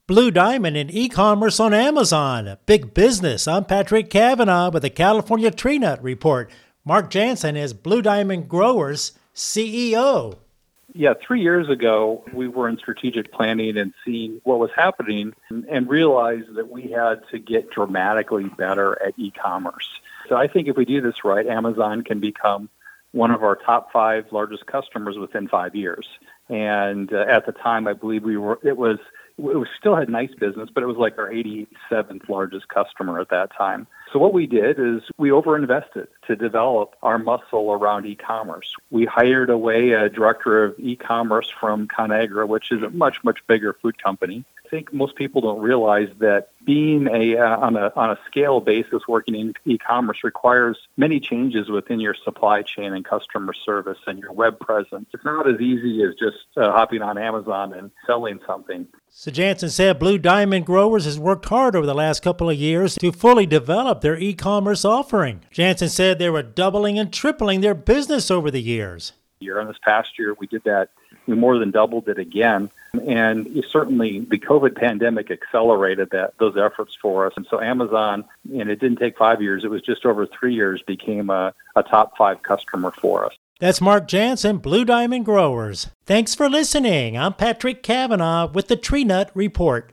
Blue Diamond in e-commerce on Amazon. Big business. I'm Patrick Cavanaugh with the California Tree Nut Report. Mark Jansen is Blue Diamond Growers CEO. Yeah, 3 years ago, we were in strategic planning and seeing what was happening and realized that we had to get dramatically better at e-commerce. So I think if we do this right, Amazon can become one of our top 5 largest customers within 5 years. And at the time, I believe it was still had nice business, but it was like our 87th largest customer at that time. So what we did is we overinvested to develop our muscle around e-commerce. We hired a director of e-commerce from Conagra, which is a much, much bigger food company. I think most people don't realize that being on a scale basis working in e-commerce requires many changes within your supply chain and customer service and your web presence. It's not as easy as just hopping on Amazon and selling something. So Jansen said Blue Diamond Growers has worked hard over the last couple of years to fully develop their e-commerce offering. Jansen said they were doubling and tripling their business over the years. In this past year, we did that. We more than doubled it again. And certainly the COVID pandemic accelerated those efforts for us. And so Amazon, and it didn't take 5 years, it was just over 3 years, became a top 5 customer for us. That's Mark Jansen, Blue Diamond Growers. Thanks for listening. I'm Patrick Cavanaugh with the Tree Nut Report.